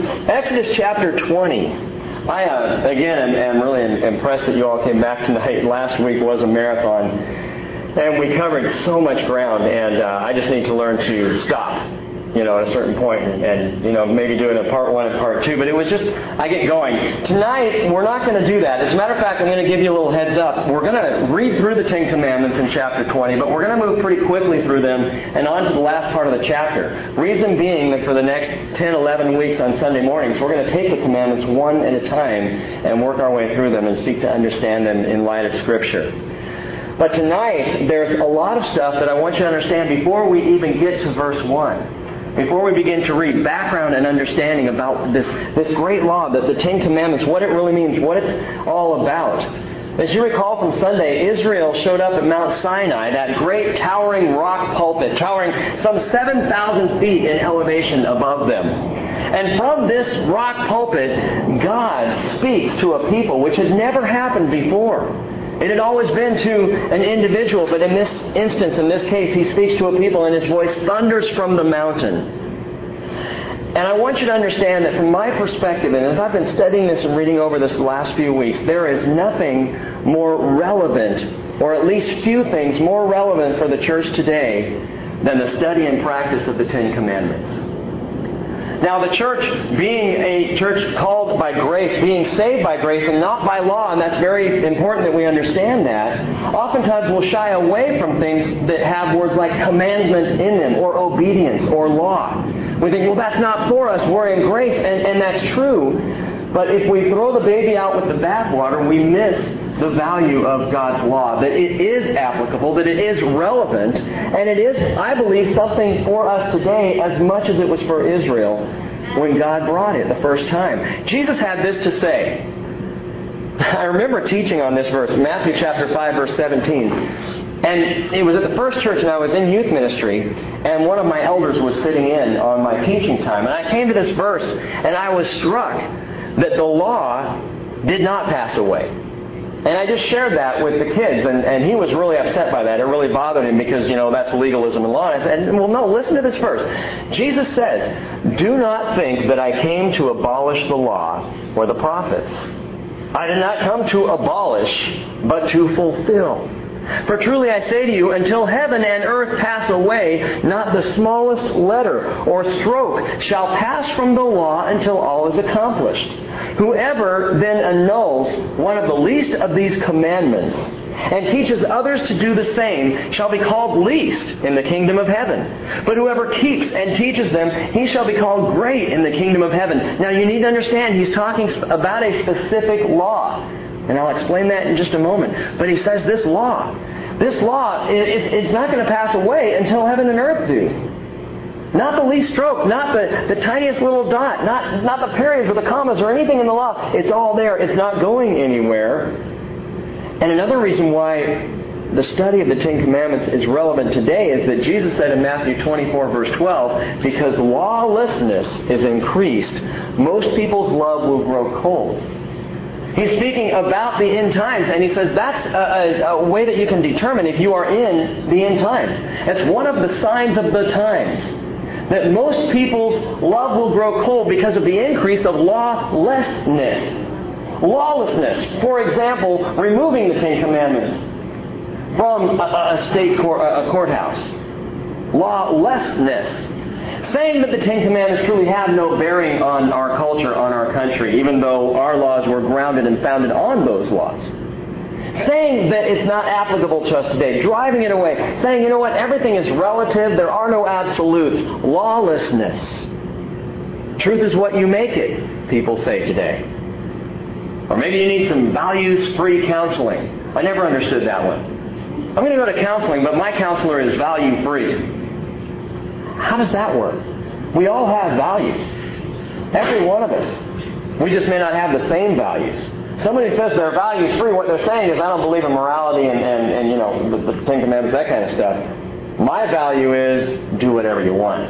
Exodus chapter 20. I, again, am really impressed that you all came back tonight. Last week was a marathon, and we covered so much ground, and I just need to learn to stop, at a certain point, and maybe do it in part 1 and part 2, but it was just, I get going. Tonight, we're not going to do that. As a matter of fact, I'm going to give you a little heads up. We're going to read through the Ten Commandments in chapter 20, but we're going to move pretty quickly through them and on to the last part of the chapter. Reason being that for the next 10, 11 weeks on Sunday mornings, we're going to take the commandments one at a time and work our way through them and seek to understand them in light of Scripture. But tonight, there's a lot of stuff that I want you to understand before we even get to verse 1. Before we begin to read, background and understanding about this great law, the Ten Commandments, what it really means, what it's all about. As you recall from Sunday, Israel showed up at Mount Sinai, that great towering rock pulpit, towering some 7,000 feet in elevation above them. And from this rock pulpit, God speaks to a people, which had never happened before. It had always been to an individual, but in this instance, in this case, He speaks to a people and His voice thunders from the mountain. And I want you to understand that from my perspective, and as I've been studying this and reading over this last few weeks, there is nothing more relevant, or at least few things more relevant for the church today than the study and practice of the Ten Commandments. Now, the church, being a church called by grace, being saved by grace and not by law, and that's very important that we understand that, oftentimes we'll shy away from things that have words like commandment in them, or obedience, or law. We think, well, that's not for us, we're in grace, and that's true. But if we throw the baby out with the bathwater, we miss the value of God's law, that it is applicable, that it is relevant, and it is, I believe, something for us today as much as it was for Israel when God brought it the first time. Jesus had this to say. I remember teaching on this verse, Matthew chapter 5, verse 17. And it was at the first church, and I was in youth ministry, and one of my elders was sitting in on my teaching time. And I came to this verse, and I was struck that the law did not pass away. And I just shared that with the kids, and he was really upset by that. It really bothered him because, that's legalism and law. And I said, well, no, listen to this verse. Jesus says, "Do not think that I came to abolish the law or the prophets. I did not come to abolish, but to fulfill. For truly I say to you, until heaven and earth pass away, not the smallest letter or stroke shall pass from the law until all is accomplished. Whoever then annuls one of the least of these commandments and teaches others to do the same shall be called least in the kingdom of heaven. But whoever keeps and teaches them, he shall be called great in the kingdom of heaven." Now you need to understand, he's talking about a specific law. And I'll explain that in just a moment. But he says this law is not going to pass away until heaven and earth do. Not the least stroke, not the tiniest little dot, not the periods or the commas or anything in the law. It's all there. It's not going anywhere. And another reason why the study of the Ten Commandments is relevant today is that Jesus said in Matthew 24, verse 12, because lawlessness is increased, most people's love will grow cold. He's speaking about the end times, and he says that's a way that you can determine if you are in the end times. It's one of the signs of the times, that most people's love will grow cold because of the increase of lawlessness. Lawlessness. For example, removing the Ten Commandments from a state courthouse. Lawlessness. Saying that the Ten Commandments truly have no bearing on our culture, on our country, even though our laws were grounded and founded on those laws. Saying that it's not applicable to us today. Driving it away. Saying, you know what, everything is relative. There are no absolutes. Lawlessness. Truth is what you make it, people say today. Or maybe you need some values-free counseling. I never understood that one. I'm going to go to counseling, but my counselor is value-free. How does that work? We all have values. Every one of us. We just may not have the same values. Somebody says they're values free, what they're saying is I don't believe in morality and the Ten Commandments, that kind of stuff. My value is do whatever you want.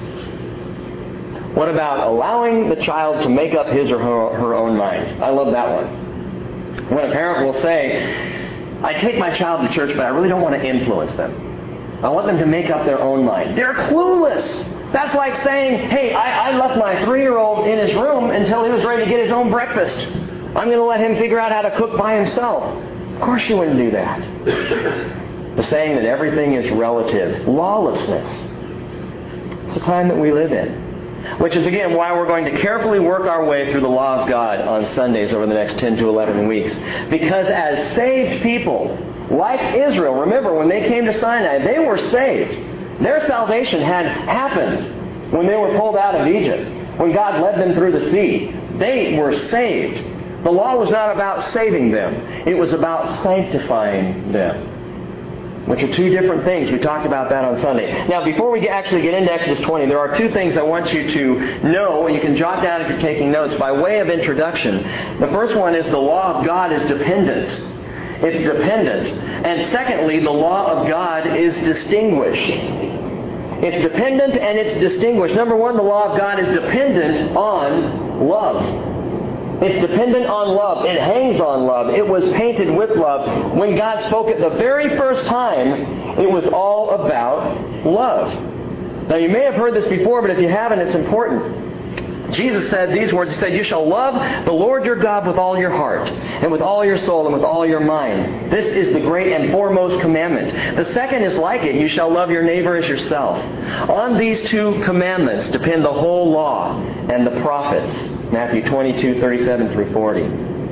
What about allowing the child to make up his or her own mind? I love that one. When a parent will say, I take my child to church, but I really don't want to influence them. I want them to make up their own mind. They're clueless. That's like saying, hey, I left my 3-year-old in his room until he was ready to get his own breakfast. I'm going to let him figure out how to cook by himself. Of course you wouldn't do that. The saying that everything is relative. Lawlessness. It's the time that we live in. Which is, again, why we're going to carefully work our way through the law of God on Sundays over the next 10 to 11 weeks. Because as saved people, like Israel, remember, when they came to Sinai, they were saved. Their salvation had happened when they were pulled out of Egypt, when God led them through the sea. They were saved. The law was not about saving them. It was about sanctifying them, which are two different things. We talked about that on Sunday. Now, before we actually get into Exodus 20, there are two things I want you to know, and you can jot down if you're taking notes, by way of introduction. The first one is the law of God is dependent. It's dependent. And secondly, the law of God is distinguished. It's dependent and it's distinguished. Number one, the law of God is dependent on love. It's dependent on love. It hangs on love. It was painted with love. When God spoke it the very first time, it was all about love. Now, you may have heard this before, but if you haven't, it's important. Jesus said these words. He said, you shall love the Lord your God with all your heart, and with all your soul, and with all your mind. This is the great and foremost commandment. The second is like it. You shall love your neighbor as yourself. On these two commandments depend the whole law and the prophets. Matthew 22:37 through 40.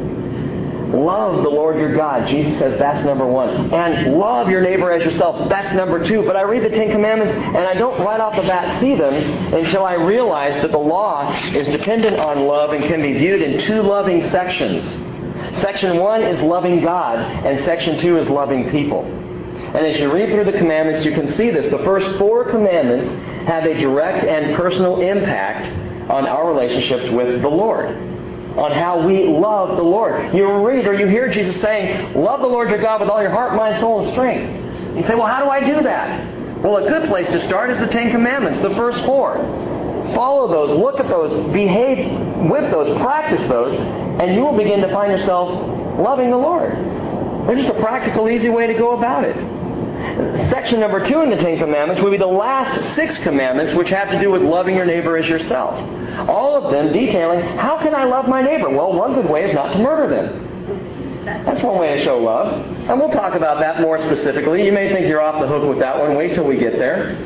Love the Lord your God. Jesus says that's number one. And love your neighbor as yourself. That's number two. But I read the Ten Commandments and I don't right off the bat see them until I realize that the law is dependent on love and can be viewed in two loving sections. Section 1 is loving God and Section 2 is loving people. And as you read through the commandments, you can see this. The first 4 commandments have a direct and personal impact on our relationships with the Lord, on how we love the Lord. You read or you hear Jesus saying, love the Lord your God with all your heart, mind, soul, and strength. You say, well, how do I do that? Well, a good place to start is the Ten Commandments, the first 4. Follow those, look at those, behave with those, practice those, and you will begin to find yourself loving the Lord. They're just a practical, easy way to go about it. Section number 2 in the Ten Commandments would be the last 6 commandments, which have to do with loving your neighbor as yourself. All of them detailing, how can I love my neighbor? Well, one good way is not to murder them. That's one way to show love. And we'll talk about that more specifically. You may think you're off the hook with that one. Wait till we get there.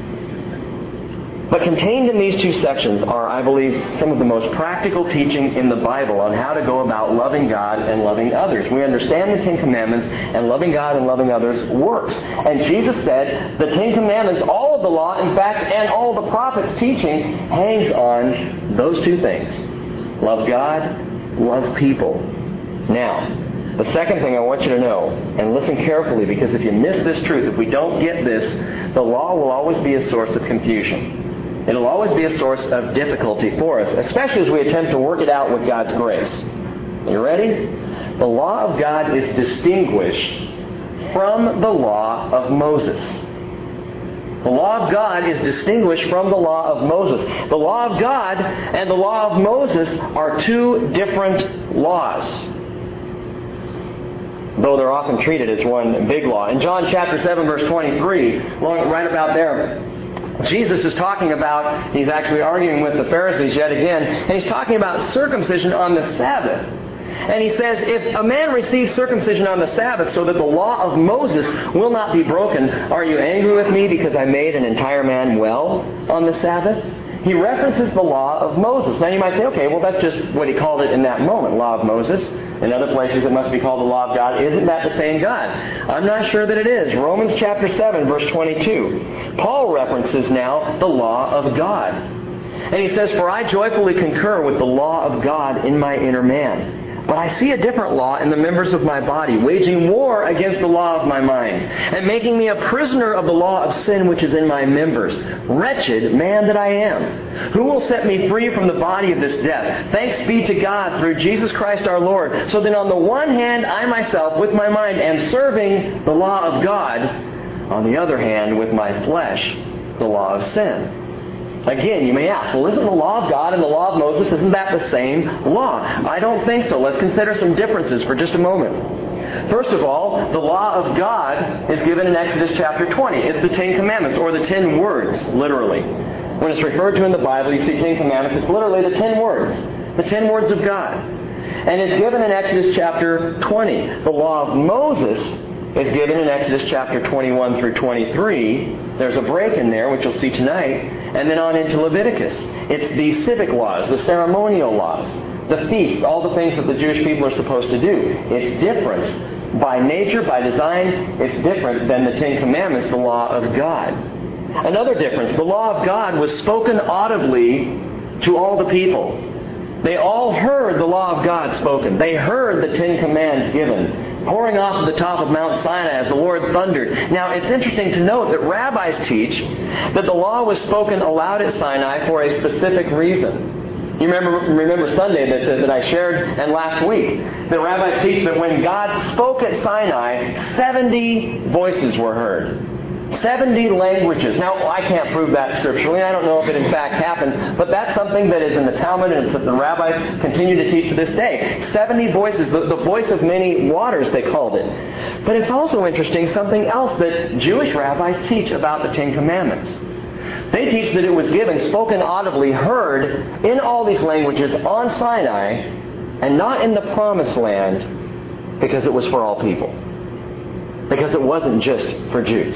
But contained in these 2 sections are, I believe, some of the most practical teaching in the Bible on how to go about loving God and loving others. We understand the Ten Commandments, and loving God and loving others works. And Jesus said the Ten Commandments, all of the law, in fact, and all the prophets' teaching hangs on those 2 things. Love God, love people. Now, the second thing I want you to know, and listen carefully, because if you miss this truth, if we don't get this, the law will always be a source of confusion. It'll always be a source of difficulty for us, especially as we attempt to work it out with God's grace. Are you ready? The law of God is distinguished from the law of Moses. The law of God is distinguished from the law of Moses. The law of God and the law of Moses are 2 different laws, though they're often treated as one big law. In John chapter 7, verse 23, right about there, Jesus is talking about, he's actually arguing with the Pharisees yet again, and he's talking about circumcision on the Sabbath. And he says, if a man receives circumcision on the Sabbath so that the law of Moses will not be broken, are you angry with me because I made an entire man well on the Sabbath? He references the law of Moses. Now you might say, okay, well that's just what he called it in that moment, law of Moses. In other places it must be called the law of God. Isn't that the same God? I'm not sure that it is. Romans chapter 7, verse 22. Paul references now the law of God. And he says, for I joyfully concur with the law of God in my inner man. But I see a different law in the members of my body, waging war against the law of my mind, and making me a prisoner of the law of sin which is in my members. Wretched man that I am! Who will set me free from the body of this death? Thanks be to God through Jesus Christ our Lord. So then on the one hand, I myself with my mind am serving the law of God. On the other hand, with my flesh, the law of sin. Again, you may ask, well, isn't the law of God and the law of Moses, isn't that the same law? I don't think so. Let's consider some differences for just a moment. First of all, the law of God is given in Exodus chapter 20. It's the 10 Commandments, or the 10 words, literally. When it's referred to in the Bible, you see 10 Commandments, it's literally the 10 words. The 10 words of God. And it's given in Exodus chapter 20. The law of Moses is given in Exodus chapter 21 through 23. There's a break in there, which you'll see tonight. And then on into Leviticus. It's the civic laws, the ceremonial laws, the feasts, all the things that the Jewish people are supposed to do. It's different. By nature, by design, it's different than the 10 Commandments, the law of God. Another difference, the law of God was spoken audibly to all the people. They all heard the law of God spoken. They heard the 10 Commands given, pouring off the top of Mount Sinai as the Lord thundered. Now, it's interesting to note that rabbis teach that the law was spoken aloud at Sinai for a specific reason. You remember Sunday that I shared, and last week, the rabbis teach that when God spoke at Sinai, 70 voices were heard. 70 languages. Now, I can't prove that scripturally. I don't know if it in fact happened, but that's something that is in the Talmud and it's that the rabbis continue to teach to this day. 70 voices, the voice of many waters, they called it. But it's also interesting, something else that Jewish rabbis teach about the 10 Commandments. They teach that it was given, spoken audibly, heard in all these languages on Sinai, and not in the Promised Land, because it was for all people. Because it wasn't just for Jews.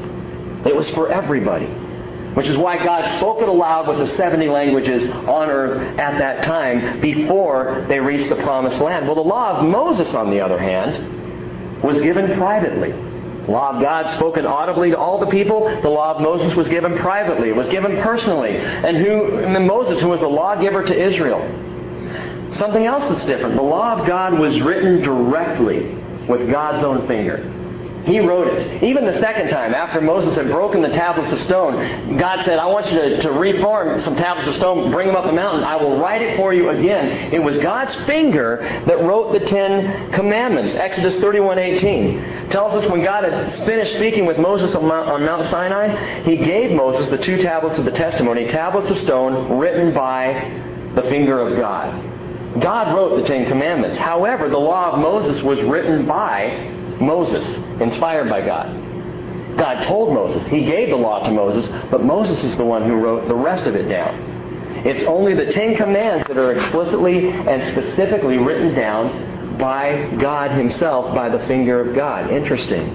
It was for everybody. Which is why God spoke it aloud with the 70 languages on earth at that time before they reached the Promised Land. Well, the law of Moses, on the other hand, was given privately. The law of God spoken audibly to all the people. The law of Moses was given privately. It was given personally. And Moses, who was the lawgiver to Israel. Something else that's different. The law of God was written directly with God's own finger. He wrote it. Even the second time, after Moses had broken the tablets of stone, God said, I want you to reform some tablets of stone, bring them up the mountain. I will write it for you again. It was God's finger that wrote the 10 Commandments. Exodus 31:18 tells us when God had finished speaking with Moses on Mount Sinai, He gave Moses the 2 tablets of the testimony, tablets of stone written by the finger of God. God wrote the 10 Commandments. However, the law of Moses was written by Moses, inspired by God. God told Moses. He gave the law to Moses, but Moses is the one who wrote the rest of it down. It's only the 10 Commands that are explicitly and specifically written down by God Himself, by the finger of God. Interesting.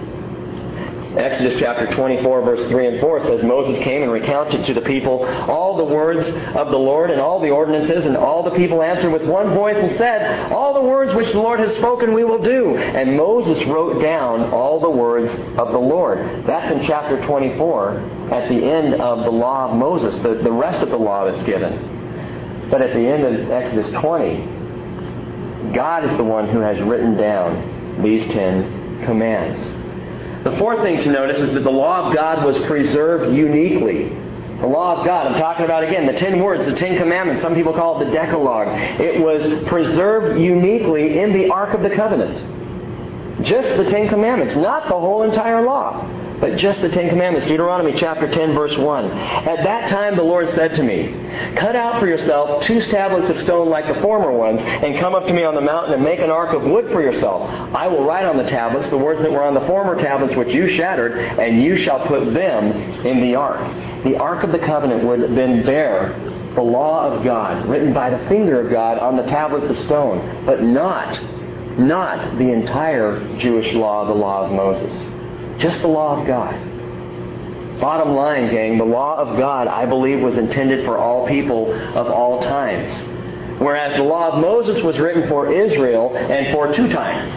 Exodus chapter 24, verse 3 and 4 says, Moses came and recounted to the people all the words of the Lord and all the ordinances, and all the people answered with one voice and said, all the words which the Lord has spoken we will do. And Moses wrote down all the words of the Lord. That's in chapter 24, at the end of the law of Moses, the rest of the law that's given. But at the end of Exodus 20, God is the one who has written down these 10 commands. The fourth thing to notice is that the law of God was preserved uniquely. The law of God, I'm talking about again, the 10 words, the 10 Commandments. Some people call it the Decalogue. It was preserved uniquely in the Ark of the Covenant. Just the 10 Commandments, not the whole entire law, but just the 10 Commandments. Deuteronomy chapter 10, verse 1. At that time the Lord said to me, cut out for yourself 2 tablets of stone like the former ones, and come up to me on the mountain and make an ark of wood for yourself. I will write on the tablets the words that were on the former tablets which you shattered, and you shall put them in the ark. The Ark of the Covenant would then bear the law of God, written by the finger of God on the tablets of stone, but not the entire Jewish law, the law of Moses. Just the law of God. Bottom line, gang, the law of God, I believe, was intended for all people of all times. Whereas the law of Moses was written for Israel and for 2 times.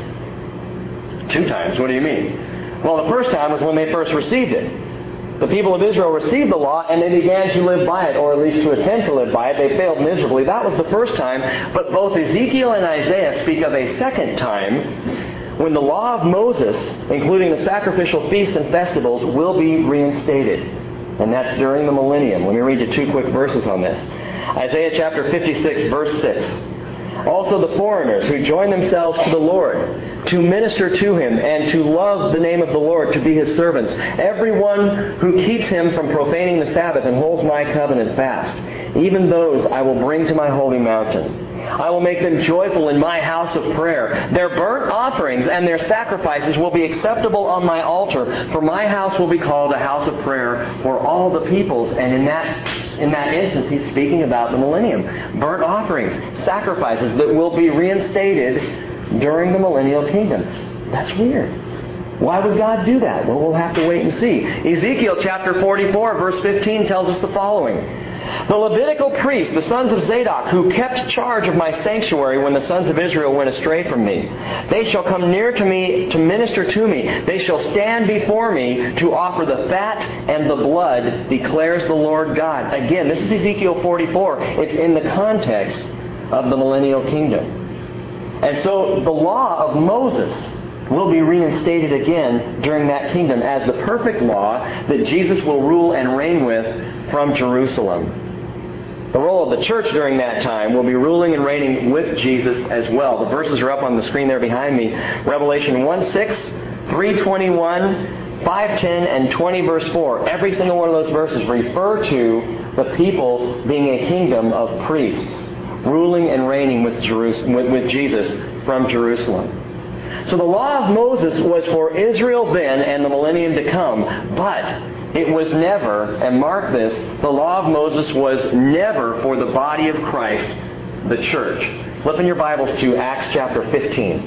2 times? What do you mean? Well, the first time was when they first received it. The people of Israel received the law and they began to live by it, or at least to attempt to live by it. They failed miserably. That was the first time. But both Ezekiel and Isaiah speak of a second time when the law of Moses, including the sacrificial feasts and festivals, will be reinstated. And that's during the millennium. Let me read you 2 quick verses on this. Isaiah chapter 56, verse 6. Also the foreigners who join themselves to the Lord, to minister to Him, and to love the name of the Lord, to be His servants. Everyone who keeps Him from profaning the Sabbath and holds my covenant fast. Even those I will bring to my holy mountain. I will make them joyful in my house of prayer. Their burnt offerings and their sacrifices will be acceptable on my altar, for my house will be called a house of prayer for all the peoples. And in that instance, he's speaking about the millennium. Burnt offerings, sacrifices that will be reinstated during the millennial kingdom. That's weird. Why would God do that? Well, we'll have to wait and see. Ezekiel chapter 44, verse 15 tells us the following. The Levitical priests, the sons of Zadok, who kept charge of my sanctuary when the sons of Israel went astray from me, they shall come near to me to minister to me. They shall stand before me to offer the fat and the blood, declares the Lord God. Again, this is Ezekiel 44. It's in the context of the millennial kingdom. And so the law of Moses will be reinstated again during that kingdom as the perfect law that Jesus will rule and reign with from Jerusalem. The role of the church during that time will be ruling and reigning with Jesus as well. The verses are up on the screen there behind me. Revelation 1:6, 3:21, 5:10, and 20 verse 4. Every single one of those verses refer to the people being a kingdom of priests, ruling and reigning with Jesus from Jerusalem. So the law of Moses was for Israel then and the millennium to come, but it was never, and mark this, the law of Moses was never for the body of Christ, the church. Flip in your Bibles to Acts chapter 15.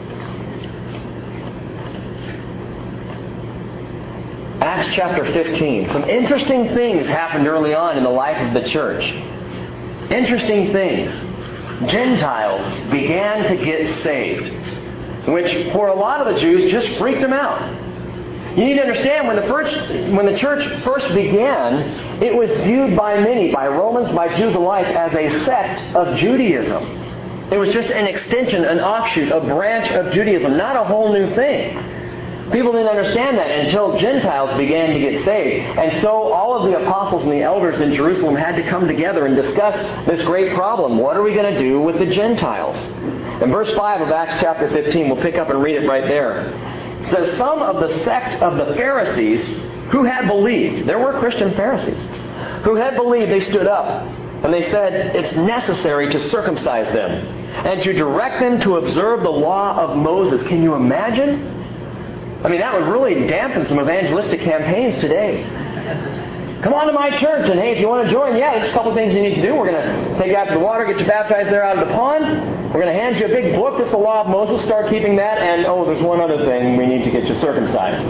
Acts chapter 15. Some interesting things happened early on in the life of the church. Interesting things. Gentiles began to get saved, which for a lot of the Jews just freaked them out. You need to understand, when the church first began, it was viewed by many, by Romans, by Jews alike, as a sect of Judaism. It was just an extension, an offshoot, a branch of Judaism, not a whole new thing. People didn't understand that until Gentiles began to get saved. And so all of the apostles and the elders in Jerusalem had to come together and discuss this great problem. What are we going to do with the Gentiles? In verse 5 of Acts chapter 15, we'll pick up and read it right there. It says, some of the sect of the Pharisees who had believed, there were Christian Pharisees, who had believed, they stood up and they said, it's necessary to circumcise them and to direct them to observe the law of Moses. Can you imagine? I mean, that would really dampen some evangelistic campaigns today. Come on to my church, and hey, if you want to join, there's a couple of things you need to do. We're going to take you out to the water, get you baptized there out of the pond. We're going to hand you a big book. This is the law of Moses. Start keeping that. And, there's one other thing. We need to get you circumcised.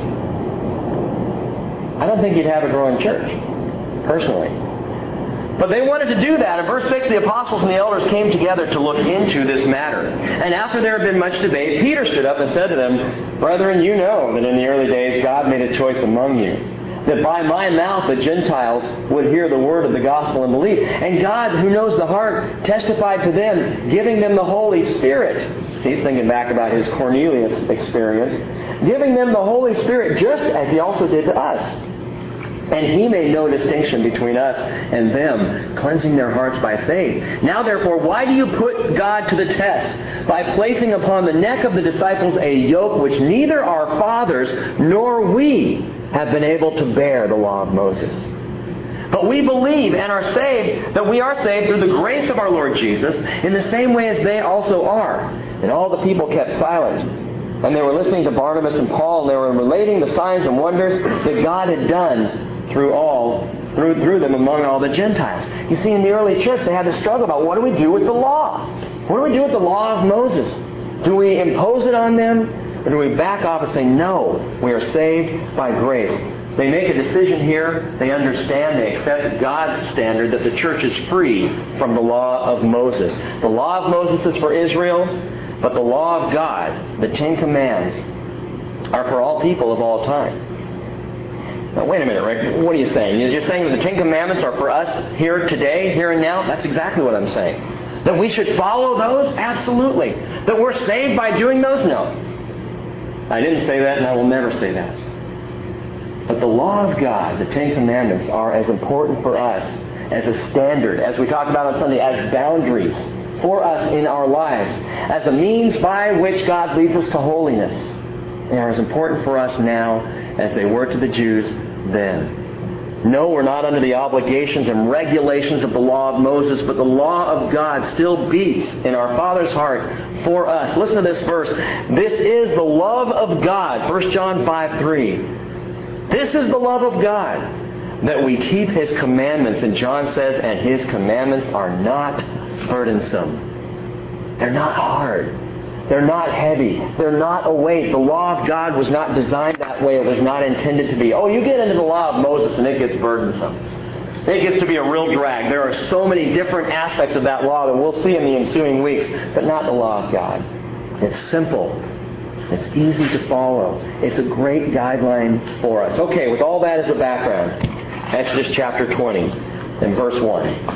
I don't think you'd have a growing church, personally. But they wanted to do that. In verse 6, the apostles and the elders came together to look into this matter. And after there had been much debate, Peter stood up and said to them, Brethren, you know that in the early days God made a choice among you, that by my mouth the Gentiles would hear the word of the gospel and believe. And God, who knows the heart, testified to them, giving them the Holy Spirit. He's thinking back about his Cornelius experience. Giving them the Holy Spirit just as he also did to us. And he made no distinction between us and them, cleansing their hearts by faith. Now therefore, why do you put God to the test by placing upon the neck of the disciples a yoke which neither our fathers nor we have been able to bear, the law of Moses? But we believe and are saved, that we are saved through the grace of our Lord Jesus, in the same way as they also are. And all the people kept silent. And they were listening to Barnabas and Paul, and they were relating the signs and wonders that God had done through them among all the Gentiles. You see, in the early church, they had to struggle about what do we do with the law? What do we do with the law of Moses? Do we impose it on them? Or do we back off and say, no, we are saved by grace? They make a decision here. They understand, they accept God's standard that the church is free from the law of Moses. The law of Moses is for Israel, but the law of God, the Ten Commandments, are for all people of all time. Now, wait a minute, Rick. What are you saying? You're saying that the Ten Commandments are for us here today, here and now? That's exactly what I'm saying. That we should follow those? Absolutely. That we're saved by doing those? No. I didn't say that, and I will never say that. But the law of God, the Ten Commandments, are as important for us as a standard, as we talked about on Sunday, as boundaries for us in our lives, as a means by which God leads us to holiness. They are as important for us now as they were to the Jews then. No, we're not under the obligations and regulations of the law of Moses, but the law of God still beats in our Father's heart for us. Listen to this verse. This is the love of God. 1 John 5:3. This is the love of God, that we keep His commandments. And John says, and His commandments are not burdensome. They're not hard. They're not heavy. They're not a weight. The law of God was not designed that way. It was not intended to be. Oh, you get into the law of Moses and it gets burdensome. It gets to be a real drag. There are so many different aspects of that law that we'll see in the ensuing weeks, but not the law of God. It's simple. It's easy to follow. It's a great guideline for us. Okay, with all that as a background, Exodus chapter 20 and verse 1.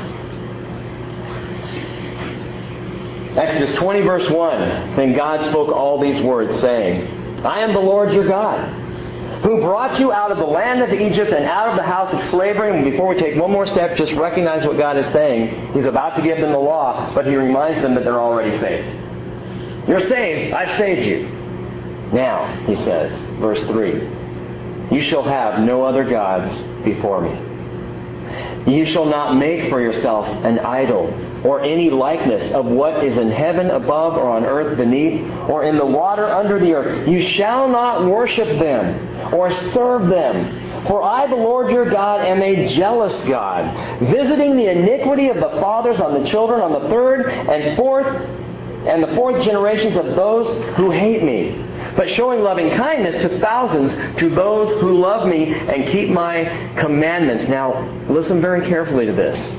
Exodus 20 verse 1. Then God spoke all these words, saying, I am the Lord your God, who brought you out of the land of Egypt and out of the house of slavery. And before we take one more step, just recognize what God is saying. He's about to give them the law, but He reminds them that they're already saved. You're saved. I've saved you. Now, He says, verse 3, you shall have no other gods before me. You shall not make for yourself an idol or any likeness of what is in heaven above or on earth beneath or in the water under the earth. You shall not worship them or serve them. For I, the Lord your God, am a jealous God, visiting the iniquity of the fathers on the children, on the third and fourth generations of those who hate me, but showing loving kindness to thousands, to those who love me and keep my commandments. Now, listen very carefully to this.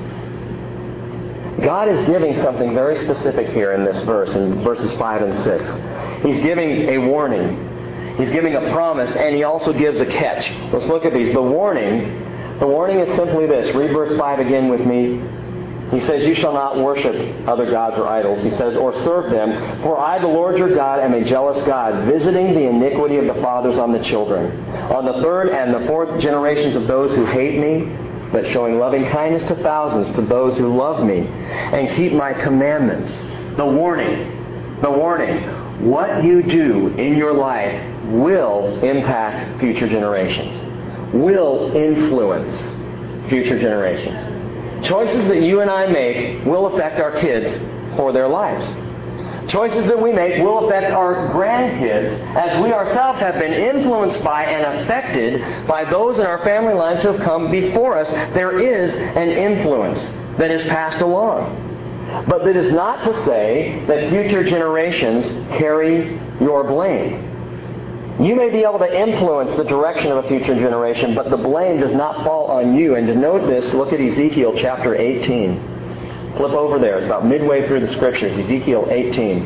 God is giving something very specific here in this verse, in verses 5 and 6. He's giving a warning. He's giving a promise, and He also gives a catch. Let's look at these. The warning is simply this. Read verse 5 again with me. He says, you shall not worship other gods or idols. He says, or serve them. For I, the Lord your God, am a jealous God, visiting the iniquity of the fathers on the children, on the third and the fourth generations of those who hate me, but showing loving kindness to thousands, to those who love me and keep my commandments. The warning. What you do in your life will impact future generations, will influence future generations. Choices that you and I make will affect our kids for their lives. Choices that we make will affect our grandkids, as we ourselves have been influenced by and affected by those in our family lines who have come before us. There is an influence that is passed along. But that is not to say that future generations carry your blame. You may be able to influence the direction of a future generation, but the blame does not fall on you. And to note this, look at Ezekiel chapter 18. Flip over there. It's about midway through the Scriptures. Ezekiel 18.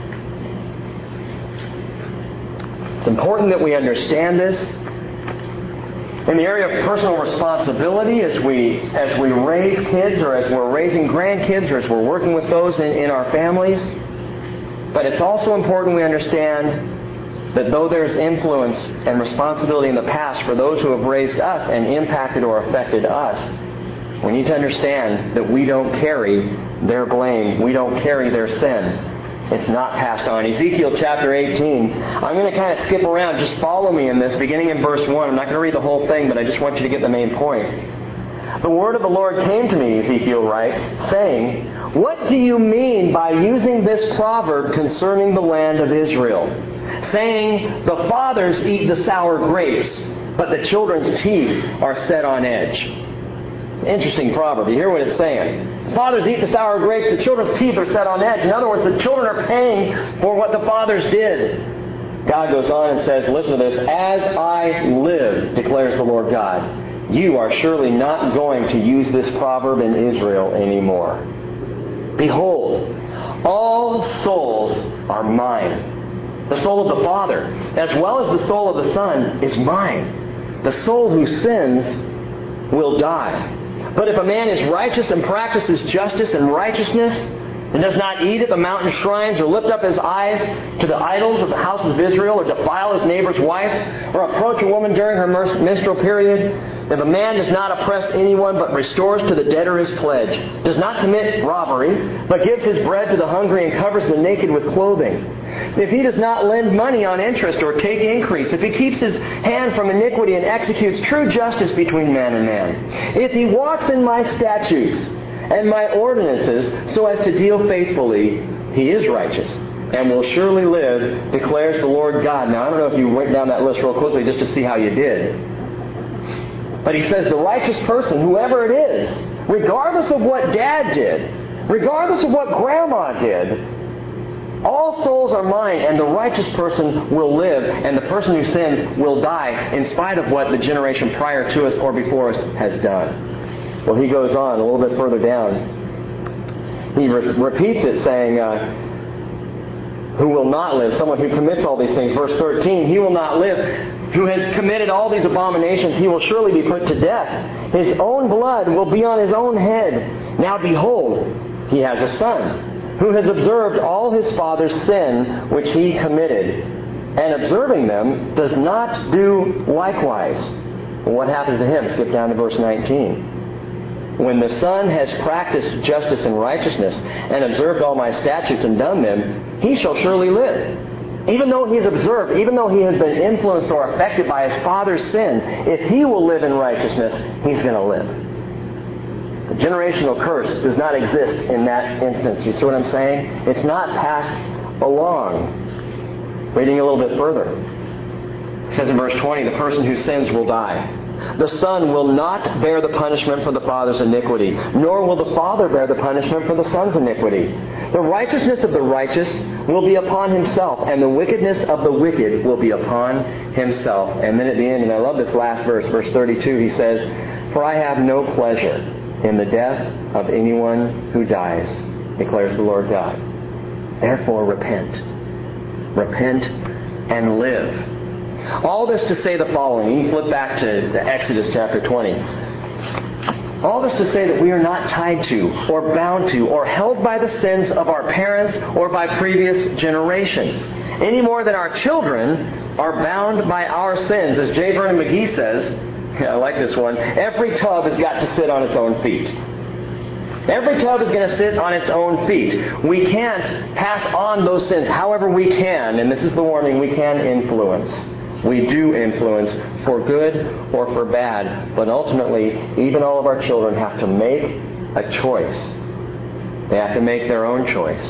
It's important that we understand this. In the area of personal responsibility, as we raise kids, or as we're raising grandkids, or as we're working with those in our families. But it's also important we understand that though there's influence and responsibility in the past for those who have raised us and impacted or affected us, we need to understand that we don't carry their blame. We don't carry their sin. It's not passed on. Ezekiel chapter 18. I'm going to kind of skip around. Just follow me in this, beginning in verse 1. I'm not going to read the whole thing, but I just want you to get the main point. The word of the Lord came to me, Ezekiel writes, saying, what do you mean by using this proverb concerning the land of Israel? Saying, the fathers eat the sour grapes, but the children's teeth are set on edge. Interesting proverb. You hear what it's saying. The fathers eat the sour grapes, the children's teeth are set on edge. In other words, the children are paying for what the fathers did. God goes on and says, listen to this, as I live, declares the Lord God, you are surely not going to use this proverb in Israel anymore. Behold, all souls are mine. The soul of the Father, as well as the soul of the Son, is mine. The soul who sins will die. But if a man is righteous and practices justice and righteousness, and does not eat at the mountain shrines, or lift up his eyes to the idols of the houses of Israel, or defile his neighbor's wife, or approach a woman during her menstrual period, if a man does not oppress anyone, but restores to the debtor his pledge, does not commit robbery, but gives his bread to the hungry and covers the naked with clothing, if he does not lend money on interest or take increase, if he keeps his hand from iniquity and executes true justice between man and man, if he walks in my statutes and my ordinances so as to deal faithfully, he is righteous and will surely live, declares the Lord God. Now, I don't know if you went down that list real quickly just to see how you did. But he says the righteous person, whoever it is, regardless of what Dad did, regardless of what Grandma did, all souls are mine, and the righteous person will live, and the person who sins will die, in spite of what the generation prior to us or before us has done. Well, he goes on a little bit further down. He repeats it, saying, who will not live, someone who commits all these things. Verse 13, he will not live, who has committed all these abominations. He will surely be put to death. His own blood will be on his own head. Now behold, he has a son, who has observed all his father's sin which he committed, and observing them does not do likewise. Well, what happens to him? Skip down to verse 19. When the Son has practiced justice and righteousness, and observed all my statutes and done them, he shall surely live. Even though he's observed, even though he has been influenced or affected by his father's sin, if he will live in righteousness, he's going to live. The generational curse does not exist in that instance. You see what I'm saying? It's not passed along. Reading a little bit further. It says in verse 20, the person who sins will die. The Son will not bear the punishment for the father's iniquity, nor will the Father bear the punishment for the Son's iniquity. The righteousness of the righteous will be upon himself, and the wickedness of the wicked will be upon himself. And then at the end, and I love this last verse, verse 32, he says, for I have no pleasure in the death of anyone who dies, declares the Lord God. Therefore repent. Repent and live. All this to say the following. You can flip back to Exodus chapter 20. All this to say that we are not tied to, or bound to, or held by the sins of our parents or by previous generations, any more than our children are bound by our sins. As J. Vernon McGee says, I like this one, every tub has got to sit on its own feet. Every tub is going to sit on its own feet. We can't pass on those sins. However we can, and this is the warning, we can influence. We do influence for good or for bad. But ultimately, even all of our children have to make a choice. They have to make their own choice.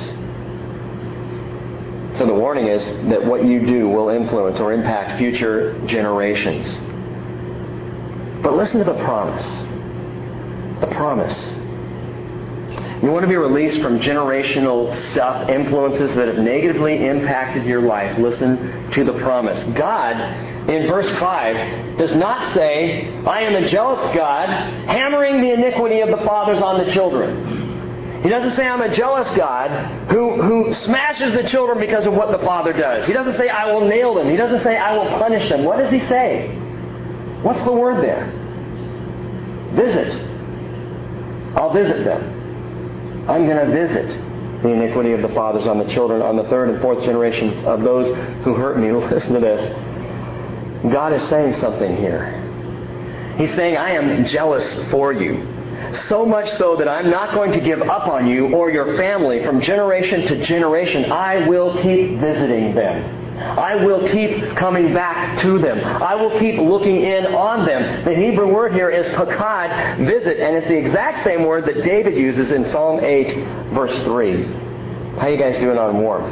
So the warning is that what you do will influence or impact future generations. But listen to the promise. The promise. You want to be released from generational stuff, influences that have negatively impacted your life. Listen to the promise. God, in verse 5, does not say, I am a jealous God, hammering the iniquity of the fathers on the children. He doesn't say, I'm a jealous God who smashes the children because of what the father does. He doesn't say, I will nail them. He doesn't say, I will punish them. What does he say? What's the word there? Visit. I'll visit them. I'm going to visit the iniquity of the fathers on the children, on the third and fourth generations of those who hurt me. Listen to this. God is saying something here. He's saying, I am jealous for you. So much so that I'm not going to give up on you or your family from generation to generation. I will keep visiting them. I will keep coming back to them. I will keep looking in on them. The Hebrew word here is pakad, visit, and it's the exact same word that David uses in Psalm 8, verse 3. How you guys doing on warmth?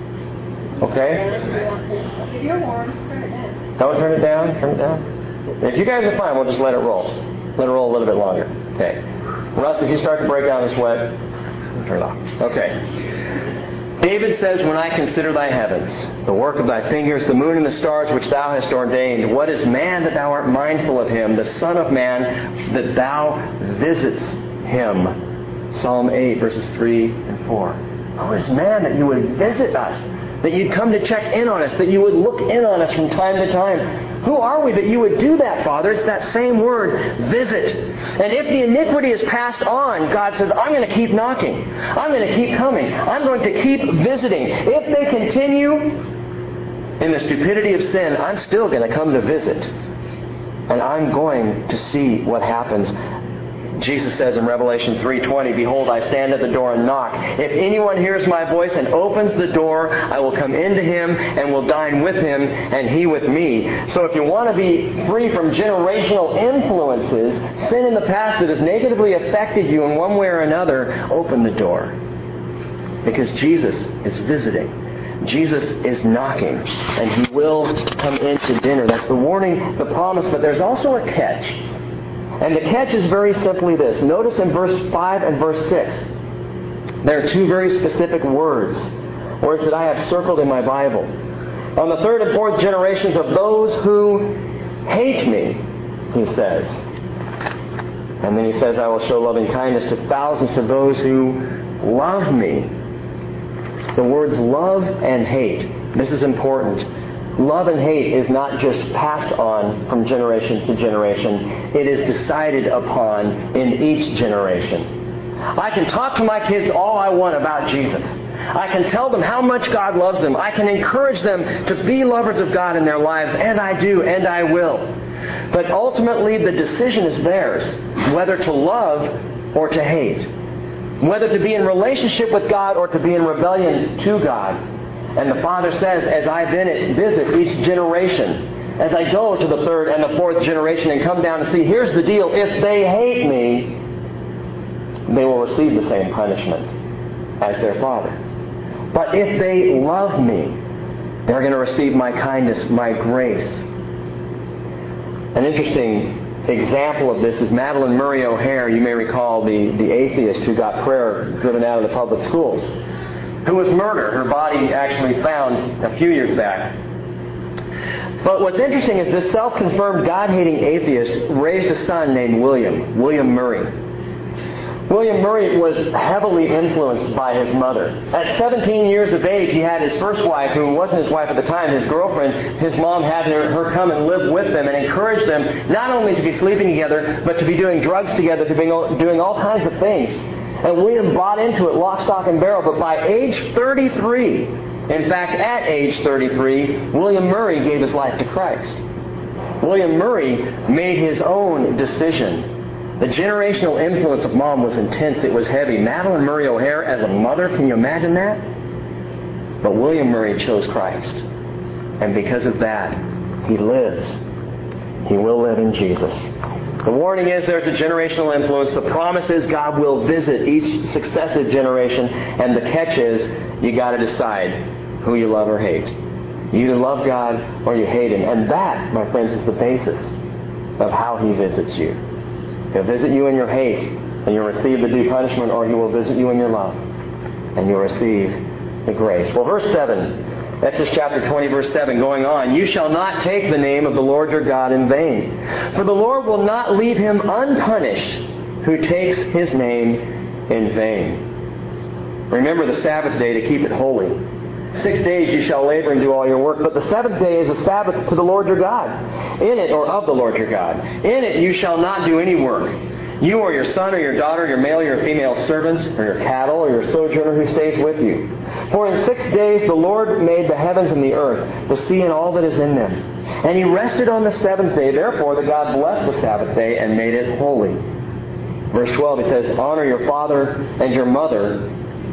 Okay? If you're warm, turn it down. Don't turn it down? Turn it down? If you guys are fine, we'll just let it roll. Let it roll a little bit longer. Okay. Russ, if you start to break out in sweat, turn it off. Okay. David says, when I consider thy heavens, the work of thy fingers, the moon and the stars which thou hast ordained, what is man that thou art mindful of him, the son of man that thou visits him? Psalm 8, verses 3 and 4. What is man that you would visit us, that you'd come to check in on us, that you would look in on us from time to time? Who are we that you would do that, Father? It's that same word, visit. And if the iniquity is passed on, God says, I'm going to keep knocking. I'm going to keep coming. I'm going to keep visiting. If they continue in the stupidity of sin, I'm still going to come to visit. And I'm going to see what happens. Jesus says in Revelation 3:20, "Behold, I stand at the door and knock. If anyone hears my voice and opens the door, I will come into him and will dine with him and he with me." So if you want to be free from generational influences, sin in the past that has negatively affected you in one way or another, open the door. Because Jesus is visiting. Jesus is knocking, and he will come into dinner. That's the warning, the promise, but there's also a catch. And the catch is very simply this. Notice in verse 5 and verse 6, there are two very specific words that I have circled in my Bible. On the third and fourth generations of those who hate me, he says. And then he says, I will show loving kindness to thousands to those who love me. The words love and hate. This is important. Love and hate is not just passed on from generation to generation. It is decided upon in each generation. I can talk to my kids all I want about Jesus. I can tell them how much God loves them. I can encourage them to be lovers of God in their lives, and I do, and I will. But ultimately, the decision is theirs, whether to love or to hate. Whether to be in relationship with God or to be in rebellion to God. And the Father says, as I visit each generation, as I go to the third and the fourth generation and come down to see, here's the deal, if they hate me, they will receive the same punishment as their Father. But if they love me, they're going to receive my kindness, my grace. An interesting example of this is Madalyn Murray O'Hair. You may recall the atheist who got prayer driven out of the public schools, who was murdered. Her body actually found a few years back. But what's interesting is this self-confirmed God-hating atheist raised a son named William Murray. William Murray was heavily influenced by his mother. At 17 years of age, he had his first wife, who wasn't his wife at the time, his girlfriend. His mom had her come and live with them and encourage them not only to be sleeping together, but to be doing drugs together, to be doing all kinds of things. And William bought into it lock, stock, and barrel. But by age 33, in fact, at age 33, William Murray gave his life to Christ. William Murray made his own decision. The generational influence of Mom was intense. It was heavy. Madalyn Murray O'Hair as a mother, can you imagine that? But William Murray chose Christ. And because of that, he lives. He will live in Jesus. The warning is there's a generational influence. The promise is God will visit each successive generation. And the catch is you got to decide who you love or hate. You either love God or you hate Him. And that, my friends, is the basis of how He visits you. He'll visit you in your hate, and you'll receive the due punishment, or He will visit you in your love, and you'll receive the grace. Well, verse 7, Exodus chapter 20, verse 7, going on, you shall not take the name of the Lord your God in vain, for the Lord will not leave him unpunished who takes His name in vain. Remember the Sabbath day to keep it holy. 6 days you shall labor and do all your work, but the seventh day is a Sabbath to the Lord your God. In it, or of the Lord your God, in it you shall not do any work. You or your son or your daughter, your male or your female servant, or your cattle, or your sojourner who stays with you. For in 6 days the Lord made the heavens and the earth, the sea and all that is in them. And He rested on the seventh day. Therefore the God blessed the Sabbath day and made it holy. Verse 12, He says, honor your father and your mother.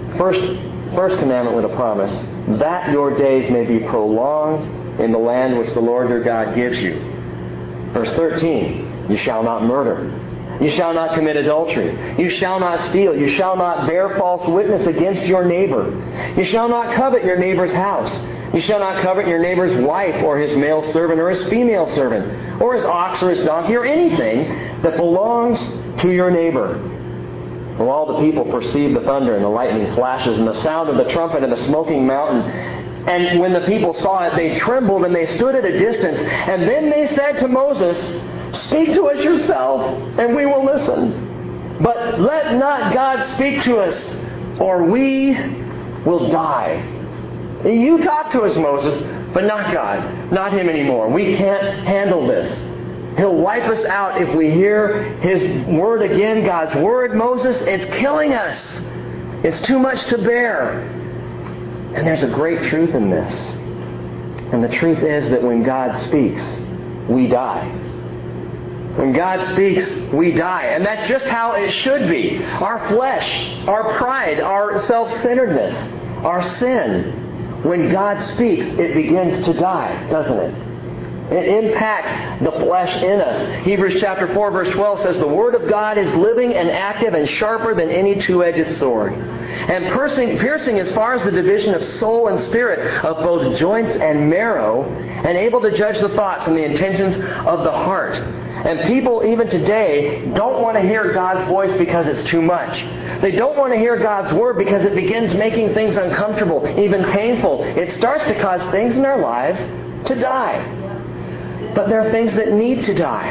First commandment with a promise, that your days may be prolonged in the land which the Lord your God gives you. Verse 13, you shall not murder. You shall not commit adultery. You shall not steal. You shall not bear false witness against your neighbor. You shall not covet your neighbor's house. You shall not covet your neighbor's wife or his male servant or his female servant or his ox or his donkey or anything that belongs to your neighbor. Well, all the people perceived the thunder and the lightning flashes and the sound of the trumpet and the smoking mountain. And when the people saw it, they trembled and they stood at a distance. And then they said to Moses, speak to us yourself, and we will listen. But let not God speak to us, or we will die. You talk to us, Moses, but not God. Not Him anymore. We can't handle this. He'll wipe us out if we hear His word again, God's word, Moses. It's killing us. It's too much to bear. And there's a great truth in this. And the truth is that when God speaks, we die. When God speaks, we die. And that's just how it should be. Our flesh, our pride, our self-centeredness, our sin, when God speaks, it begins to die, doesn't it? It impacts the flesh in us. Hebrews chapter 4, verse 12 says, "The Word of God is living and active and sharper than any two-edged sword, and piercing as far as the division of soul and spirit, of both joints and marrow, and able to judge the thoughts and the intentions of the heart." And people, even today, don't want to hear God's voice because it's too much. They don't want to hear God's Word because it begins making things uncomfortable, even painful. It starts to cause things in our lives to die. But there are things that need to die.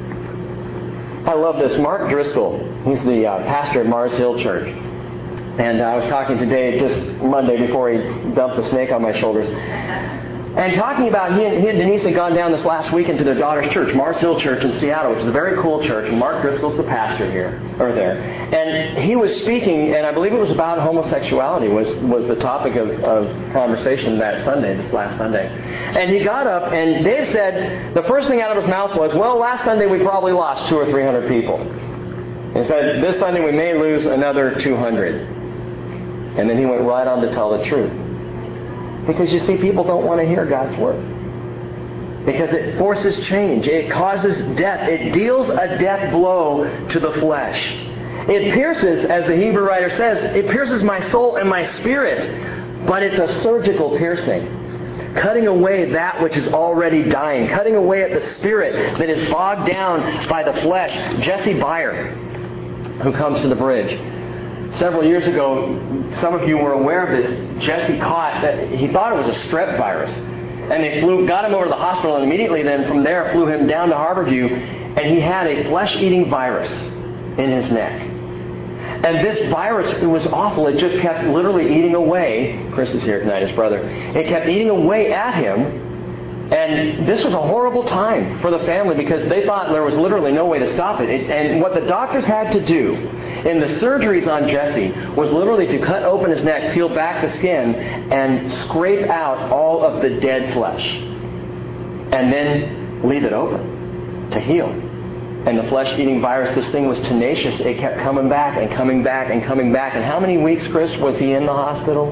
I love this. Mark Driscoll, he's the pastor at Mars Hill Church. And I was talking to Dave just Monday before he dumped the snake on my shoulders. And talking about, he and Denise had gone down this last weekend to their daughter's church, Mars Hill Church in Seattle, which is a very cool church. And Mark Driscoll's the pastor here, or there. And he was speaking, and I believe it was about homosexuality was the topic of conversation that Sunday, this last Sunday. And he got up, and Dave said, the first thing out of his mouth was, "Well, last Sunday we probably lost 200 or 300 people." And he said, "This Sunday we may lose another 200. And then he went right on to tell the truth. Because you see, people don't want to hear God's Word. Because it forces change. It causes death. It deals a death blow to the flesh. It pierces, as the Hebrew writer says, it pierces my soul and my spirit. But it's a surgical piercing. Cutting away that which is already dying. Cutting away at the spirit that is bogged down by the flesh. Jesse Beyer, who comes to the bridge. Several years ago, some of you were aware of this. Jesse caught that he thought it was a strep virus. And they got him over to the hospital, and immediately then from there flew him down to Harborview, and he had a flesh-eating virus in his neck. And this virus, it was awful. It just kept literally eating away. Chris is here tonight, his brother. It kept eating away at him. And this was a horrible time for the family because they thought there was literally no way to stop it. And what the doctors had to do in the surgeries on Jesse was literally to cut open his neck, peel back the skin, and scrape out all of the dead flesh. And then leave it open to heal. And the flesh-eating virus, this thing was tenacious. It kept coming back and coming back and coming back. And how many weeks, Chris, was he in the hospital?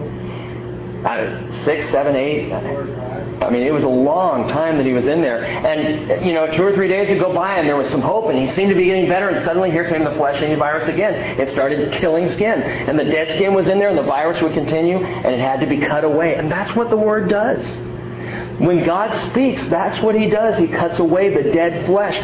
6, 7, 8? I mean, it was a long time that he was in there. And, 2 or 3 days would go by and there was some hope and he seemed to be getting better, and suddenly here came the flesh-eating virus again. It started killing skin. And the dead skin was in there and the virus would continue and it had to be cut away. And that's what the Word does. When God speaks, that's what He does. He cuts away the dead flesh.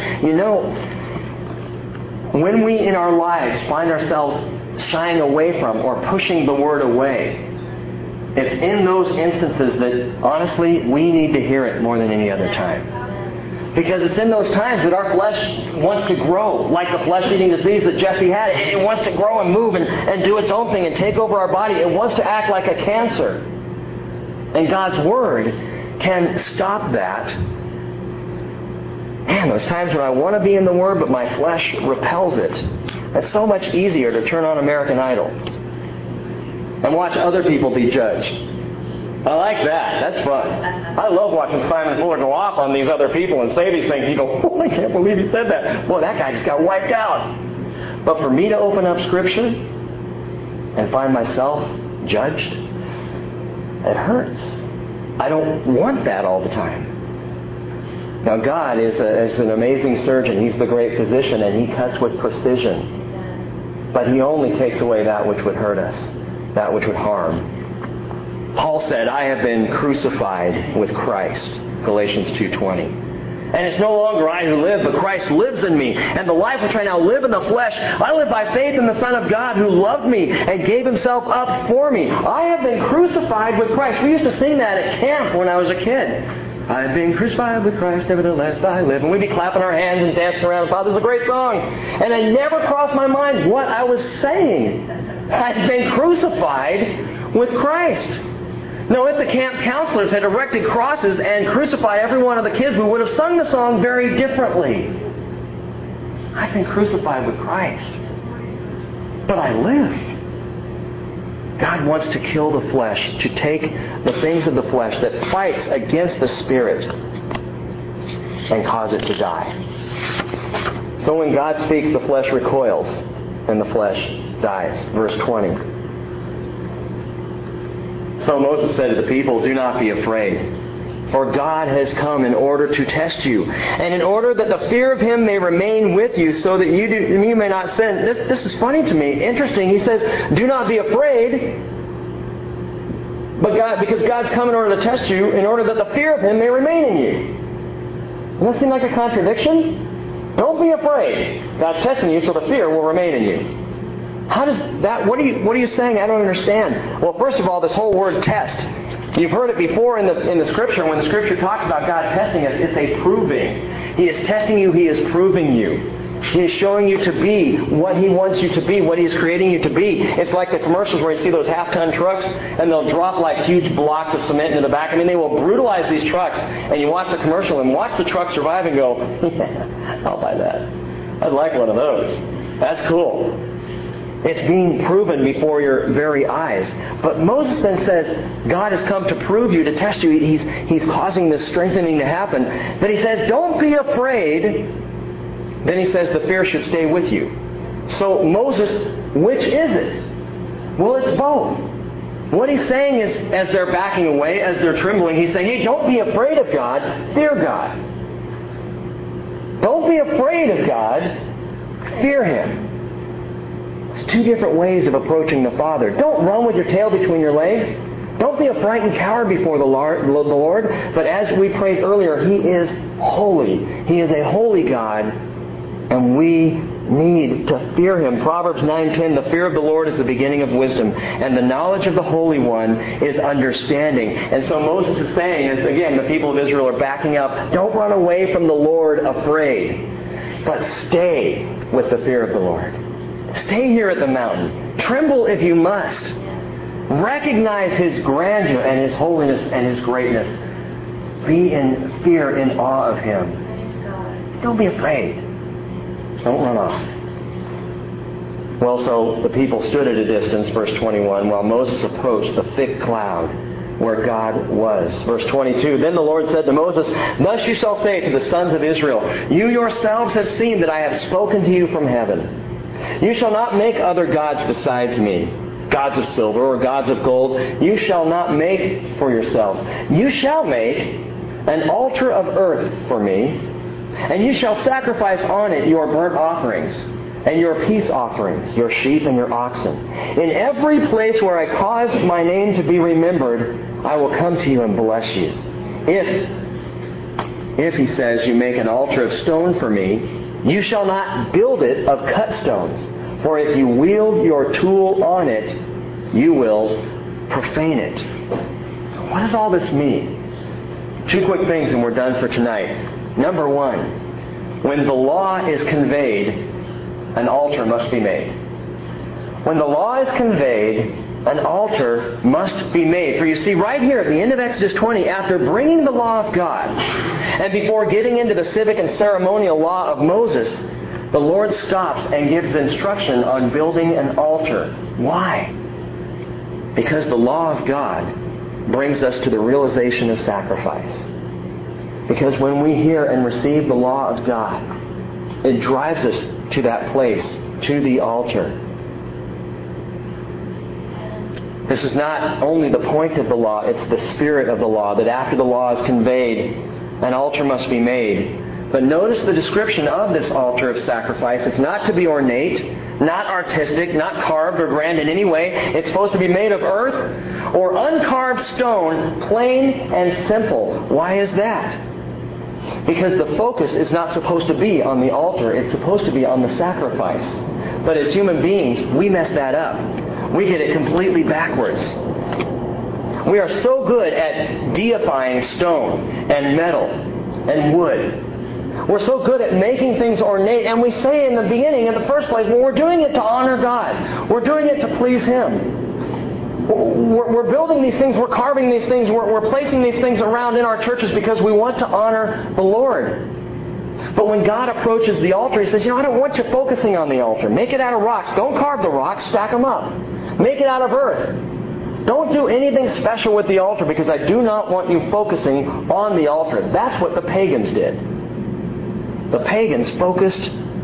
When we in our lives find ourselves shying away from or pushing the Word away, it's in those instances that, honestly, we need to hear it more than any other time. Because it's in those times that our flesh wants to grow, like the flesh-eating disease that Jesse had. It wants to grow and move and do its own thing and take over our body. It wants to act like a cancer. And God's Word can stop that. Man, those times when I want to be in the Word, but my flesh repels it. It's so much easier to turn on American Idol and watch other people be judged. I like that. That's fun. I love watching Simon Fuller go off on these other people and say these things. You go, "Oh, I can't believe he said that. Boy, that guy just got wiped out." But for me to open up Scripture and find myself judged, it hurts. I don't want that all the time. Now, God is an amazing surgeon. He's the great physician, and He cuts with precision. But He only takes away that which would hurt us, that which would harm. Paul said, "I have been crucified with Christ," Galatians 2:20. "And it's no longer I who live, but Christ lives in me. And the life which I now live in the flesh, I live by faith in the Son of God who loved me and gave Himself up for me." I have been crucified with Christ. We used to sing that at camp when I was a kid. I have been crucified with Christ, nevertheless I live. And we'd be clapping our hands and dancing around. I thought this was a great song. And it never crossed my mind what I was saying. I've been crucified with Christ. Now, if the camp counselors had erected crosses and crucified every one of the kids, we would have sung the song very differently. I've been crucified with Christ, but I live. God wants to kill the flesh, to take the things of the flesh that fights against the Spirit and cause it to die. So when God speaks, the flesh recoils, and the flesh dies. Verse 20. So Moses said to the people, "Do not be afraid. For God has come in order to test you, and in order that the fear of Him may remain with you, so that you may not sin." This is funny to me. Interesting. He says, "Do not be afraid," because God's come in order to test you, in order that the fear of Him may remain in you. Doesn't that seem like a contradiction? Don't be afraid. God's testing you, so the fear will remain in you. How does that? What are you saying? I don't understand. Well, first of all, this whole word "test." You've heard it before in the Scripture. When the Scripture talks about God testing us, it's a proving. He is testing you. He is proving you. He is showing you to be what He wants you to be, what He is creating you to be. It's like the commercials where you see those half-ton trucks, and they'll drop like huge blocks of cement into the back. I mean, they will brutalize these trucks. And you watch the commercial and watch the truck survive and go, "Yeah, I'll buy that. I'd like one of those. That's cool." It's being proven before your very eyes. But Moses then says, God has come to prove you, to test you. He's causing this strengthening to happen. Then he says, don't be afraid. Then he says the fear should stay with you. So Moses, which is it? Well, it's both. What he's saying is, as they're backing away, as they're trembling, he's saying, hey, don't be afraid of God, fear God. Don't be afraid of God, fear Him. It's two different ways of approaching the Father. Don't run with your tail between your legs. Don't be a frightened coward before the Lord. But as we prayed earlier, He is holy. He is a holy God, and we need to fear Him. Proverbs 9:10, the fear of the Lord is the beginning of wisdom, and the knowledge of the Holy One is understanding. And so Moses is saying, as again, the people of Israel are backing up, don't run away from the Lord afraid, but stay with the fear of the Lord. Stay here at the mountain. Tremble if you must. Recognize His grandeur and His holiness and His greatness. Be in fear, in awe of Him. Don't be afraid. Don't run off. Well, so the people stood at a distance, verse 21, while Moses approached the thick cloud where God was. Verse 22, then the Lord said to Moses, thus you shall say to the sons of Israel, you yourselves have seen that I have spoken to you from heaven. You shall not make other gods besides me, gods of silver or gods of gold. You shall not make for yourselves. You shall make an altar of earth for me, and you shall sacrifice on it your burnt offerings and your peace offerings, your sheep and your oxen. In every place where I cause my name to be remembered, I will come to you and bless you. If, he says, you make an altar of stone for me, you shall not build it of cut stones, for if you wield your tool on it, you will profane it. What does all this mean? Two quick things and we're done for tonight. Number one, when the law is conveyed, an altar must be made. When the law is conveyed, an altar must be made. For you see, right here at the end of Exodus 20, after bringing the law of God, and before getting into the civic and ceremonial law of Moses, the Lord stops and gives instruction on building an altar. Why? Because the law of God brings us to the realization of sacrifice. Because when we hear and receive the law of God, it drives us to that place, to the altar. This is not only the point of the law, it's the spirit of the law, that after the law is conveyed, an altar must be made. But notice the description of this altar of sacrifice. It's not to be ornate, not artistic, not carved or grand in any way. It's supposed to be made of earth or uncarved stone, plain and simple. Why is that? Because the focus is not supposed to be on the altar. It's supposed to be on the sacrifice. But as human beings, we mess that up. We get it completely backwards. We are so good at deifying stone and metal and wood. We're so good at making things ornate. And we say in the beginning, in the first place, well, we're doing it to honor God. We're doing it to please Him. We're building these things, we're carving these things, we're placing these things around in our churches because we want to honor the Lord. But when God approaches the altar, He says, I don't want you focusing on the altar. Make it out of rocks. Don't carve the rocks, stack them up. Make it out of earth. Don't do anything special with the altar because I do not want you focusing on the altar. That's what the pagans did. The pagans focused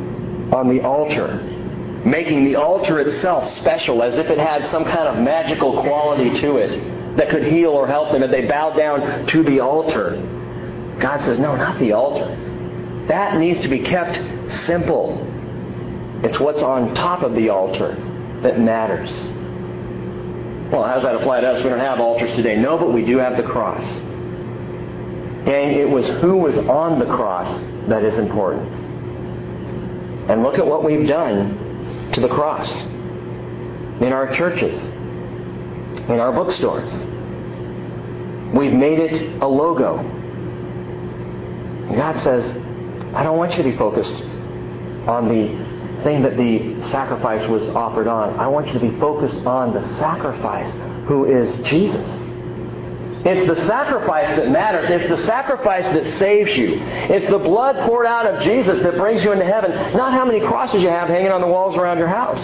on the altar, making the altar itself special, as if it had some kind of magical quality to it that could heal or help them if they bowed down to the altar. God says, no, not the altar. That needs to be kept simple. It's what's on top of the altar that matters. Well, how does that apply to us? We don't have altars today. No, but we do have the cross. Gang, it was who was on the cross that is important. And look at what we've done to the cross in our churches, in our bookstores. We've made it a logo. And God says, I don't want you to be focused on the thing that the sacrifice was offered on. I want you to be focused on the sacrifice, who is Jesus. It's the sacrifice that matters. It's the sacrifice that saves you. It's the blood poured out of Jesus that brings you into heaven, not how many crosses you have hanging on the walls around your house.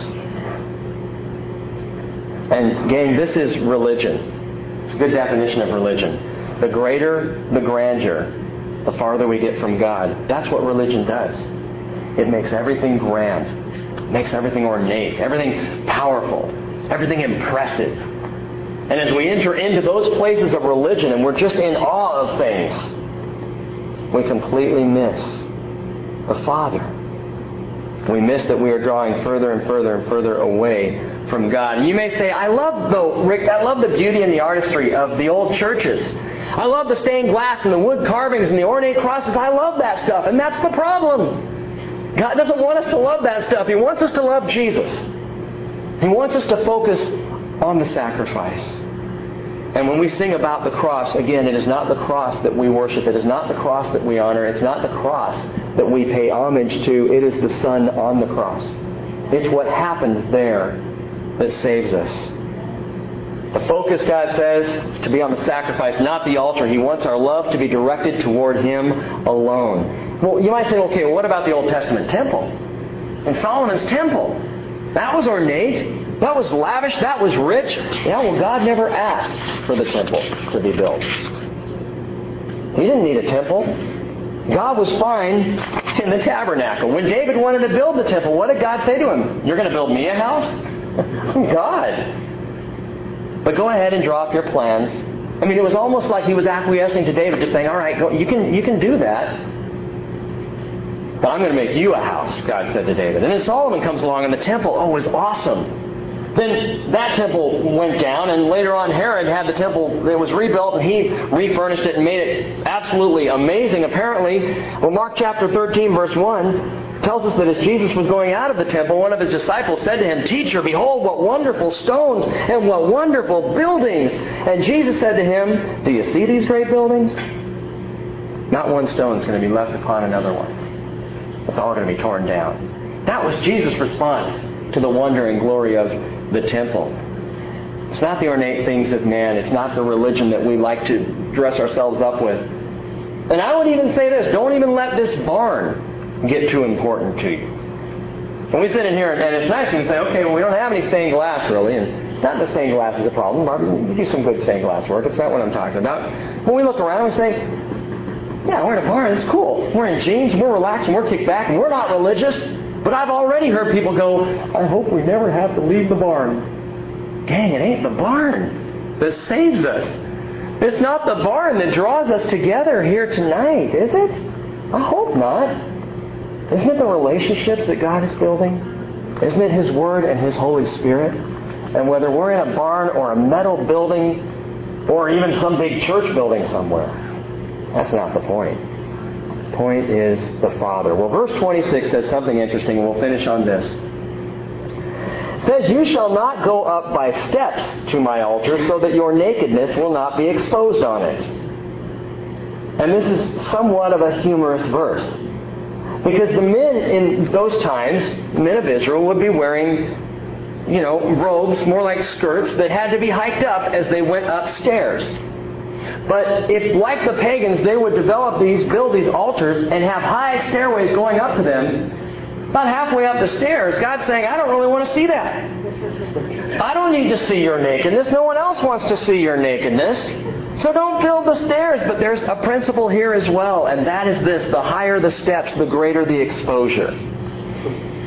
And gang, this is religion. It's a good definition of religion. The greater the grandeur, the farther we get from God. That's what religion does. It makes everything grand, makes everything ornate, everything powerful, everything impressive. And as we enter into those places of religion and we're just in awe of things, we completely miss the Father. We miss that we are drawing further and further and further away from God. And you may say, I love the beauty and the artistry of the old churches. I love the stained glass and the wood carvings and the ornate crosses. I love that stuff. And that's the problem. God doesn't want us to love that stuff. He wants us to love Jesus. He wants us to focus on the sacrifice. And when we sing about the cross, again, it is not the cross that we worship. It is not the cross that we honor. It's not the cross that we pay homage to. It is the Son on the cross. It's what happened there that saves us. The focus, God says, is to be on the sacrifice, not the altar. He wants our love to be directed toward Him alone. Well, you might say, okay, well, what about the Old Testament temple? In Solomon's temple, that was ornate, that was lavish, that was rich. Yeah, well, God never asked for the temple to be built. He didn't need a temple. God was fine in the tabernacle. When David wanted to build the temple, what did God say to him? You're going to build me a house? God. But go ahead and draw up your plans. I mean, it was almost like he was acquiescing to David, just saying, all right, go, you can do that. But I'm going to make you a house, God said to David. And then Solomon comes along and the temple, it was awesome. Then that temple went down, and later on Herod had the temple, it was rebuilt, and he refurnished it and made it absolutely amazing, apparently. Well, Mark chapter 13, verse 1 tells us that as Jesus was going out of the temple, one of his disciples said to him, Teacher, behold, what wonderful stones and what wonderful buildings. And Jesus said to him, Do you see these great buildings? Not one stone is going to be left upon another one. It's all going to be torn down. That was Jesus' response to the wonder and glory of the temple. It's not the ornate things of man. It's not the religion that we like to dress ourselves up with. And I would even say this, don't even let this barn get too important to you. When we sit in here, and it's nice when you say, okay, well, we don't have any stained glass really, and not that stained glass is a problem. We do some good stained glass work. It's not what I'm talking about. When we look around and say, yeah, we're in a barn. It's cool. We're in jeans. We're relaxed and we're kicked back. And we're not religious. But I've already heard people go, I hope we never have to leave the barn. Dang, it ain't the barn that saves us. It's not the barn that draws us together here tonight, is it? I hope not. Isn't it the relationships that God is building? Isn't it His Word and His Holy Spirit? And whether we're in a barn or a metal building or even some big church building somewhere, that's not the point. The point is the Father. Well, verse 26 says something interesting, and we'll finish on this. It says, You shall not go up by steps to my altar, so that your nakedness will not be exposed on it. And this is somewhat of a humorous verse. Because the men in those times, the men of Israel, would be wearing, robes, more like skirts, that had to be hiked up as they went upstairs. But if, like the pagans, they would build these altars and have high stairways going up to them, about halfway up the stairs, God's saying, I don't really want to see that. I don't need to see your nakedness. No one else wants to see your nakedness. So don't build the stairs. But there's a principle here as well, and that is this. The higher the steps, the greater the exposure.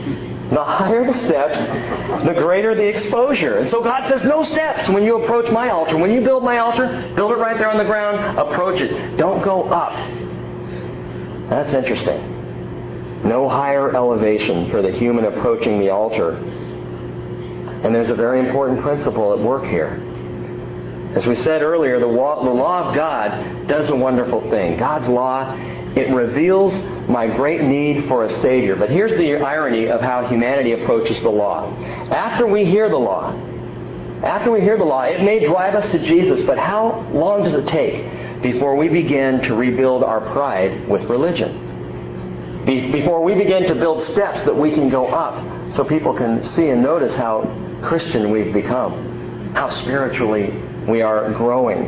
The higher the steps, the greater the exposure. And so God says, no steps when you approach my altar. When you build my altar, build it right there on the ground, approach it. Don't go up. That's interesting. No higher elevation for the human approaching the altar. And there's a very important principle at work here. As we said earlier, the law of God does a wonderful thing. God's law, it reveals my great need for a Savior. But here's the irony of how humanity approaches the law. After we hear the law, it may drive us to Jesus, but how long does it take before we begin to rebuild our pride with religion? Before we begin to build steps that we can go up so people can see and notice how Christian we've become, how spiritually we are growing.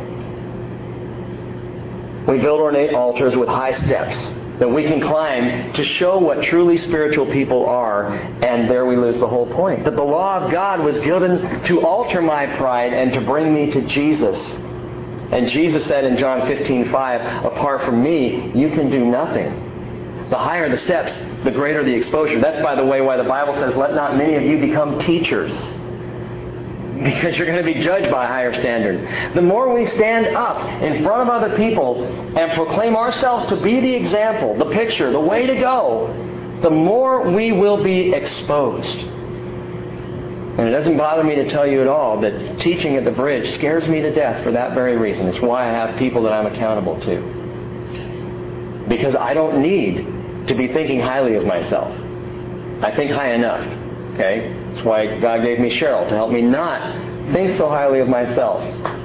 We build ornate altars with high steps that we can climb to show what truly spiritual people are, and there we lose the whole point. That the law of God was given to alter my pride and to bring me to Jesus. And Jesus said in John 15:5, apart from me, you can do nothing. The higher the steps, the greater the exposure. That's, by the way, why the Bible says, let not many of you become teachers. Because you're going to be judged by a higher standard. The more we stand up in front of other people and proclaim ourselves to be the example, the picture, the way to go, the more we will be exposed. And it doesn't bother me to tell you at all that teaching at the Bridge scares me to death for that very reason. It's why I have people that I'm accountable to. Because I don't need to be thinking highly of myself. I think high enough. Okay? That's why God gave me Cheryl, to help me not think so highly of myself.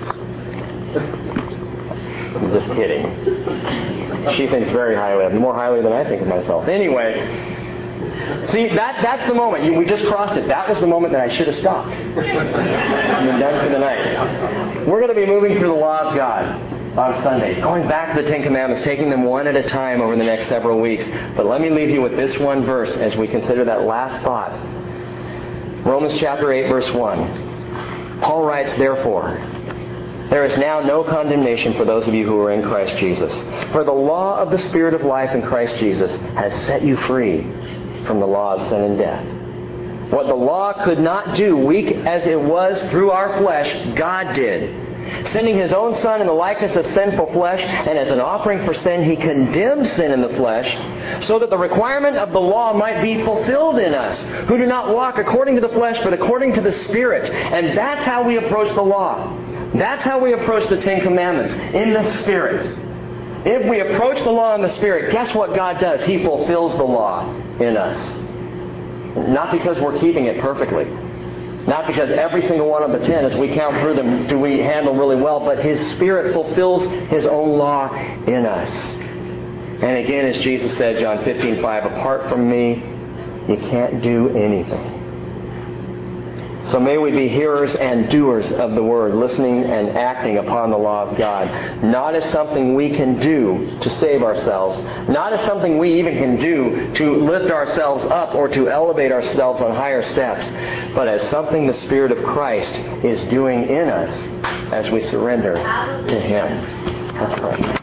I'm just kidding. She thinks very highly of me, more highly than I think of myself. Anyway, see, that's the moment. We just crossed it. That was the moment that I should have stopped. I'm done for the night. We're going to be moving through the law of God on Sundays, going back to the Ten Commandments, taking them one at a time over the next several weeks. But let me leave you with this one verse as we consider that last thought. Romans chapter 8, verse 1. Paul writes, therefore, there is now no condemnation for those of you who are in Christ Jesus. For the law of the Spirit of life in Christ Jesus has set you free from the law of sin and death. What the law could not do, weak as it was through our flesh, God did. Sending His own Son in the likeness of sinful flesh, and as an offering for sin, He condemned sin in the flesh, so that the requirement of the law might be fulfilled in us, who do not walk according to the flesh, but according to the Spirit. And that's how we approach the law. That's how we approach the Ten Commandments, in the Spirit. If we approach the law in the Spirit, guess what God does? He fulfills the law in us. Not because we're keeping it perfectly. Not because every single one of the 10, as we count through them, do we handle really well, but His Spirit fulfills His own law in us. And again, as Jesus said, John 15:5, apart from me, you can't do anything. So may we be hearers and doers of the Word, listening and acting upon the law of God, not as something we can do to save ourselves, not as something we even can do to lift ourselves up or to elevate ourselves on higher steps, but as something the Spirit of Christ is doing in us as we surrender to Him. Let's pray.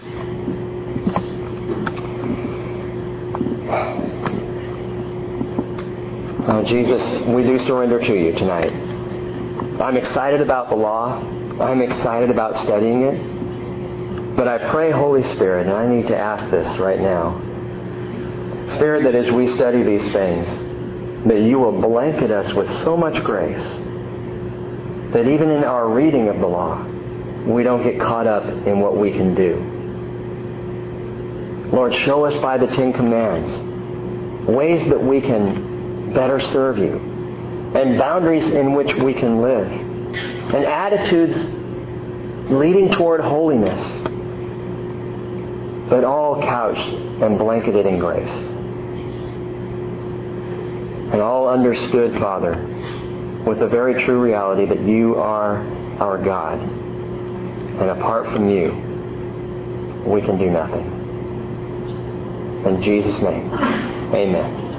Oh, Jesus, we do surrender to You tonight. I'm excited about the law. I'm excited about studying it. But I pray, Holy Spirit, and I need to ask this right now. Spirit, that as we study these things, that You will blanket us with so much grace that even in our reading of the law, we don't get caught up in what we can do. Lord, show us by the Ten Commands ways that we can better serve You, and boundaries in which we can live, and attitudes leading toward holiness, but all couched and blanketed in grace. And all understood, Father, with the very true reality that You are our God, and apart from You, we can do nothing. In Jesus' name, amen.